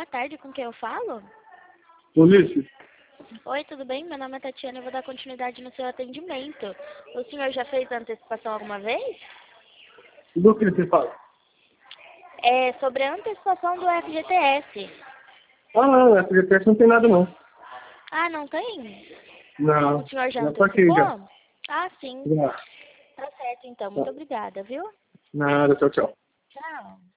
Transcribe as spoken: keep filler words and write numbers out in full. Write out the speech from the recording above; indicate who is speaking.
Speaker 1: boa tarde, com quem eu falo?
Speaker 2: Ulisses?
Speaker 1: Oi, tudo bem? Meu nome é Tatiana e eu vou dar continuidade no seu atendimento. O senhor já fez a antecipação alguma vez?
Speaker 2: Do que você fala?
Speaker 1: É sobre a antecipação do F G T S.
Speaker 2: Ah, não, F G T S não tem nada, não.
Speaker 1: Ah, não tem?
Speaker 2: Não,
Speaker 1: O senhor já
Speaker 2: já paguei,
Speaker 1: antecipou?
Speaker 2: já.
Speaker 1: Ah, sim.
Speaker 2: Já.
Speaker 1: Tá certo, então. Muito
Speaker 2: Tá.
Speaker 1: obrigada, viu?
Speaker 2: Nada, tchau, tchau.
Speaker 1: Tchau.